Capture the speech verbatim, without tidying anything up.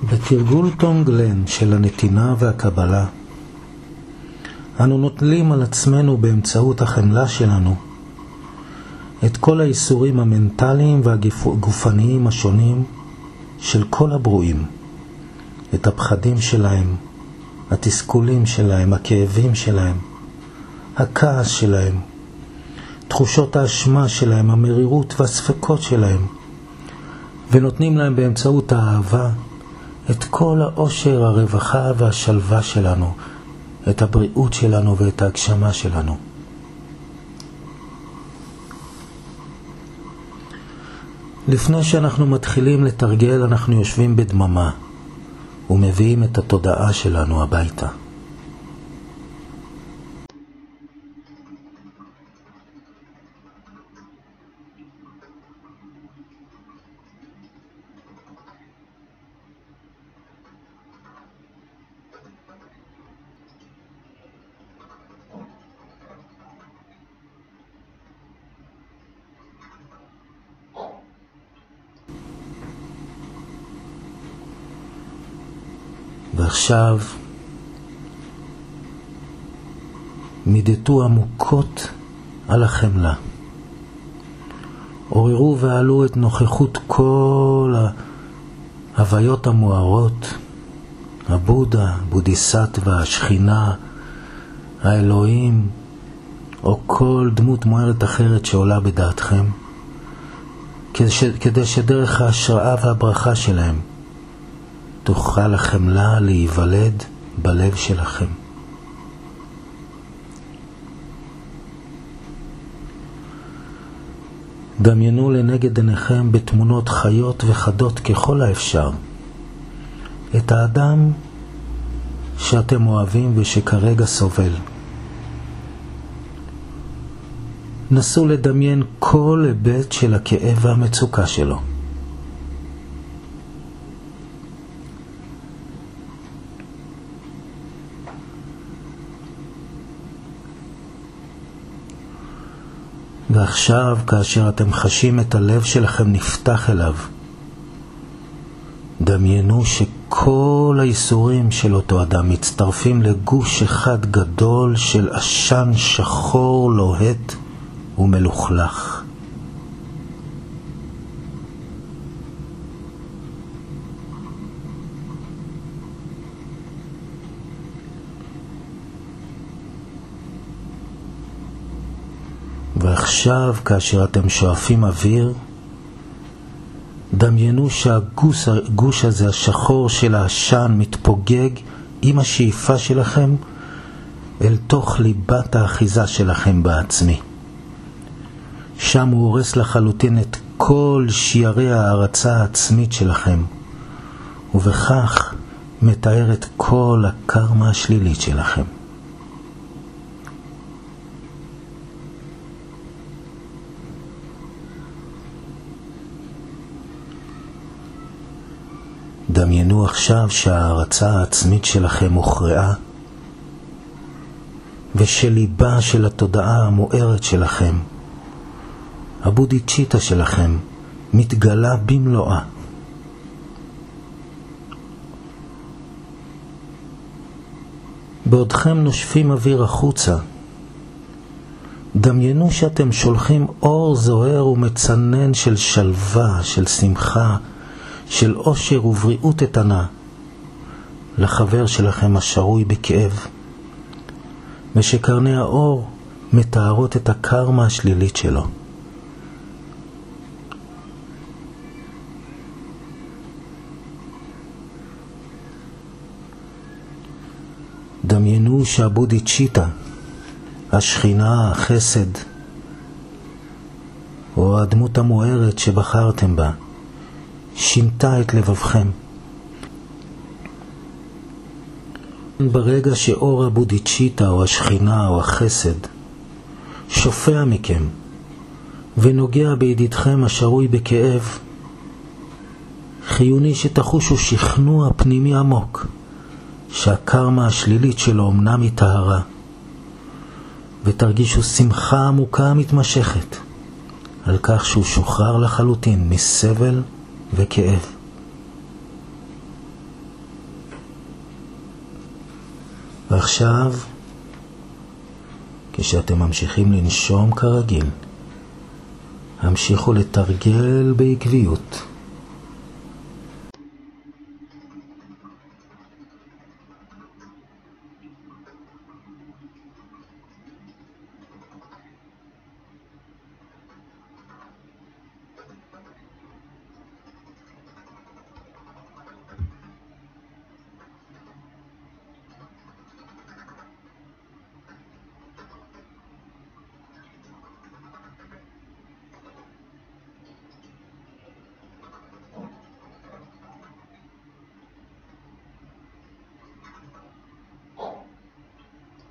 בתרגול טונגלן של הנתינה והקבלה, אנו נוטלים על עצמנו באמצעות החמלה שלנו את כל האיסורים המנטליים והגופניים השונים של כל הברואים, את הפחדים שלהם, התסכולים שלהם, הכאבים שלהם, הכעס שלהם, תחושות האשמה שלהם, המרירות והספקות שלהם, ונותנים להם באמצעות האהבה את כל האושר, הרווחה והשלווה שלנו, את הבריאות שלנו ואת ההגשמה שלנו. לפני שאנחנו מתחילים לתרגל, אנחנו יושבים בדממה ומביאים את התודעה שלנו הביתה. ועכשיו מידתו עמוקות על החמלה. עוררו ועלו את נוכחות כל ההוויות המוארות, הבודה, בודיסטווה, השכינה, האלוהים, או כל דמות מוארת אחרת שעולה בדעתכם, כדי שדרך ההשראה והברכה שלהם תוכל החמלה להיוולד בלב שלכם. דמיינו לנגד עיניכם בתמונות חיות וחדות ככל האפשר את האדם שאתם אוהבים ושכרגע סובל. נסו לדמיין כל היבט של הכאב והמצוקה שלו. ועכשיו, כאשר אתם חשים את הלב שלכם נפתח אליו, דמיינו שכל האיסורים של אותו אדם מצטרפים לגוש אחד גדול של עשן שחור לוהט ומלוכלך. כאשר אתם שואפים אוויר, דמיינו שהגוש הגוש הזה השחור של העשן מתפוגג עם השאיפה שלכם אל תוך ליבת האחיזה שלכם בעצמי. שם הוא הורס לחלוטין את כל שיירי ההרצה העצמית שלכם, ובכך מתאר את כל הקרמה השלילית שלכם. דמיינו עכשיו שההרצה העצמית שלכם הוכרעה, ושליבה של התודעה המוארת שלכם, הבודיצ'יטה שלכם, מתגלה במלואה. בעודכם נושפים אוויר החוצה, דמיינו שאתם שולחים אור זוהר ומצנן של שלווה, של שמחה, של אושר ובריאות איתנה לחבר שלכם השרוי בכאב, ושקרני האור מתארות את הקרמה השלילית שלו. דמיינו שהבודיצ'יטה, השכינה, החסד, או הדמות המוארת שבחרתם בה, שינתה את לבבכם. ברגע שאור הבודיצ'יטה או השכינה או החסד שופע מכם ונוגע בידידכם השרוי בכאב, חיוני שתחושו שכנוע פנימי עמוק שהקרמה השלילית שלו אמנם היא טהרה, ותרגישו שמחה עמוקה מתמשכת על כך שהוא שוחרר לחלוטין מסבל וכאב. ועכשיו, כשאתם ממשיכים לנשום כרגיל, המשיכו לתרגל בעקביות